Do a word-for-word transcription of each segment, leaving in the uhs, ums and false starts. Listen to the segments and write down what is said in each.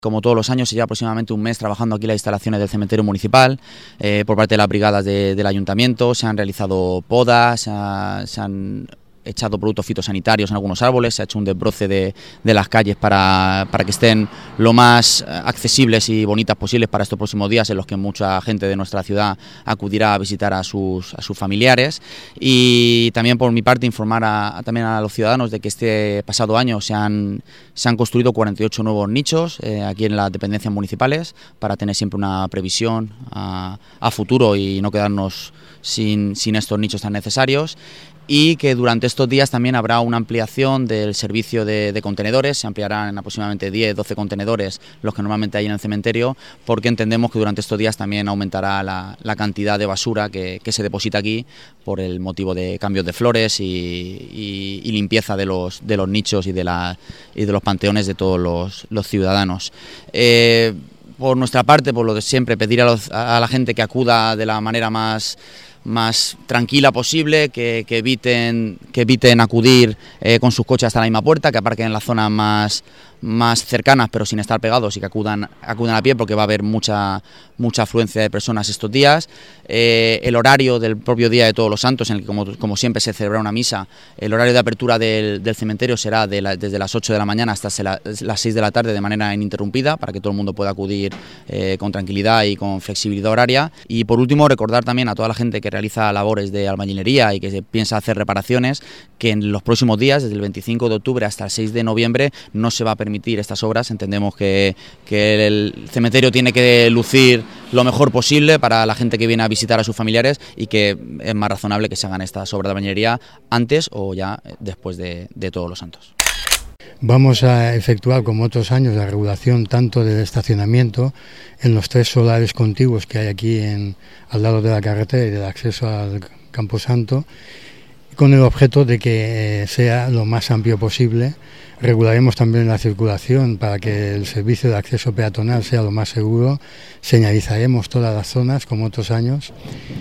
Como todos los años, se lleva aproximadamente un mes trabajando aquí en las instalaciones del cementerio municipal, eh, por parte de las brigadas de, del ayuntamiento. Se han realizado podas, se, ha, se han echado productos fitosanitarios en algunos árboles, se ha hecho un desbroce de, de las calles para, para que estén lo más accesibles y bonitas posibles para estos próximos días, en los que mucha gente de nuestra ciudad acudirá a visitar a sus, a sus familiares. Y también, por mi parte, informar a, a, también a los ciudadanos de que este pasado año se han, se han construido cuarenta y ocho nuevos nichos eh, aquí en las dependencias municipales, para tener siempre una previsión a, a futuro y no quedarnos sin, sin estos nichos tan necesarios. Y que durante estos días también habrá una ampliación del servicio de, de contenedores. Se ampliarán en aproximadamente diez doce contenedores los que normalmente hay en el cementerio, porque entendemos que durante estos días también aumentará la, la cantidad de basura que, que se deposita aquí, por el motivo de cambios de flores y, y, y limpieza de los, de los nichos y de, la, y de los panteones de todos los, los ciudadanos. Eh, por nuestra parte, por lo de siempre, pedir a, los, a la gente que acuda de la manera más... más tranquila posible, que, que, eviten, que eviten acudir eh, con sus coches hasta la misma puerta, que aparquen en las zonas más, más cercanas pero sin estar pegados, y que acudan, acudan a pie, porque va a haber mucha, mucha afluencia de personas estos días. Eh, el horario del propio día de Todos los Santos, en el que como, como siempre se celebra una misa, el horario de apertura del, del cementerio será de la, desde las ocho de la mañana hasta la, las seis de la tarde, de manera ininterrumpida, para que todo el mundo pueda acudir eh, con tranquilidad y con flexibilidad horaria. Y por último, recordar también a toda la gente que realiza labores de albañilería y que se piensa hacer reparaciones, que en los próximos días, desde el veinticinco de octubre hasta el seis de noviembre, no se va a permitir estas obras. Entendemos que, que el cementerio tiene que lucir lo mejor posible para la gente que viene a visitar a sus familiares, y que es más razonable que se hagan estas obras de albañilería antes o ya después de, de Todos los Santos. Vamos a efectuar, como otros años, la regulación tanto del estacionamiento en los tres solares contiguos que hay aquí en, al lado de la carretera y del acceso al Camposanto, con el objeto de que sea lo más amplio posible. Regularemos también la circulación para que el servicio de acceso peatonal sea lo más seguro. Señalizaremos todas las zonas, como otros años,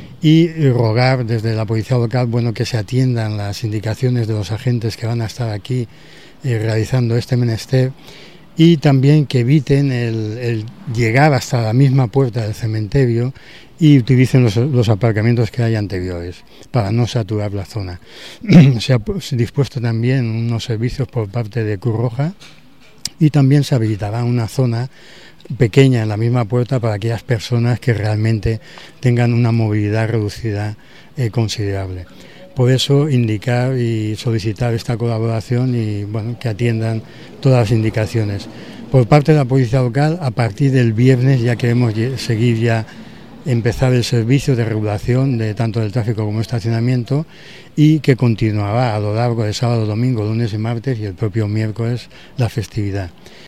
y rogar desde la policía local, bueno, que se atiendan las indicaciones de los agentes que van a estar aquí eh, realizando este menester, y también que eviten el, el llegar hasta la misma puerta del cementerio y utilicen los, los aparcamientos que hay anteriores para no saturar la zona. Se ha dispuesto también unos servicios por parte de Cruz Roja, y también se habilitará una zona pequeña en la misma puerta para aquellas personas que realmente tengan una movilidad reducida eh, considerable. Por eso, indicar y solicitar esta colaboración y bueno, que atiendan todas las indicaciones. Por parte de la policía local, a partir del viernes ya queremos seguir ya empezar el servicio de regulación de tanto del tráfico como estacionamiento, y que continuará a lo largo de sábado, domingo, lunes y martes, y el propio miércoles la festividad.